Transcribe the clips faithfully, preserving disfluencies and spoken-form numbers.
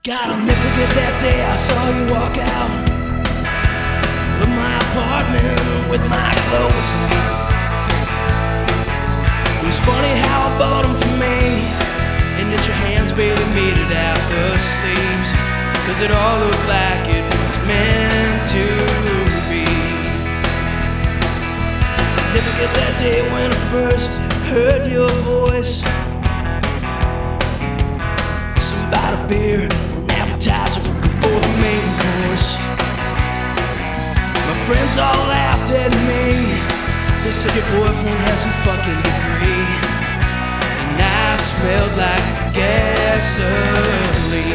God, I'll never forget that day I saw you walk out of my apartment with my clothes on. It was funny how I bought them for me, and that your hands barely made it out the sleeves, cause it all looked like it was meant to be. Never forget that day when I first heard your voice. About a beer or an appetizer before the main course. My friends all laughed at me. They said your boyfriend had some fucking degree, and I smelled like gasoline.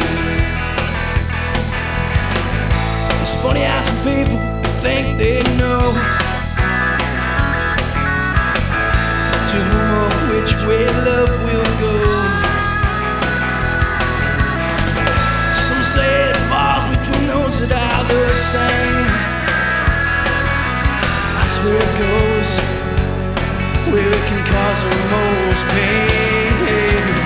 It's funny how some people think they know to whom or which way love will go. Say it falls between those that are the same. I swear it goes where it can cause the most pain.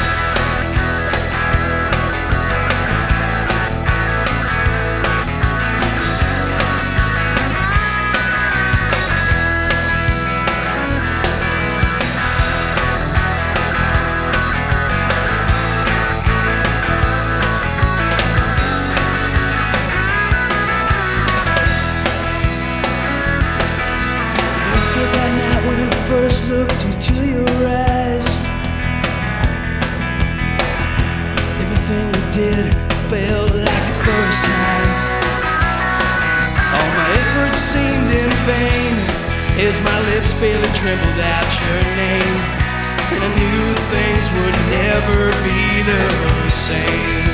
First looked into your eyes, everything we did felt like the first time. All my efforts seemed in vain as my lips barely trembled out your name, and I knew things would never be the same.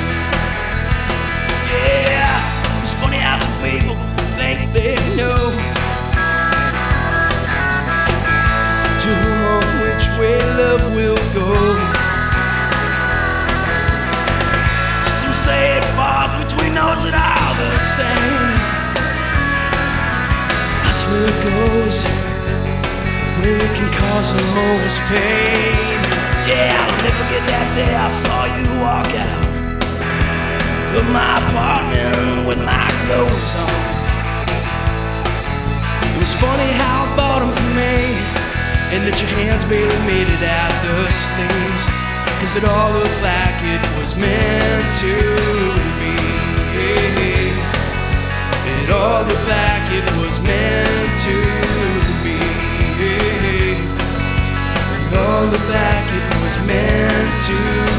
Yeah, it's funny how some people think they know to whom or which way love will go. Some say it falls between those that are the same. I swear it goes where it can cause the most pain. Yeah, I'll never forget that day I saw you walk out of my apartment with my clothes on. It was funny how I bought them for me, and that your hands barely made it out the sleeves, cause it all looked like it was meant to be. It all looked like it was meant to be. It all looked like it was meant to be.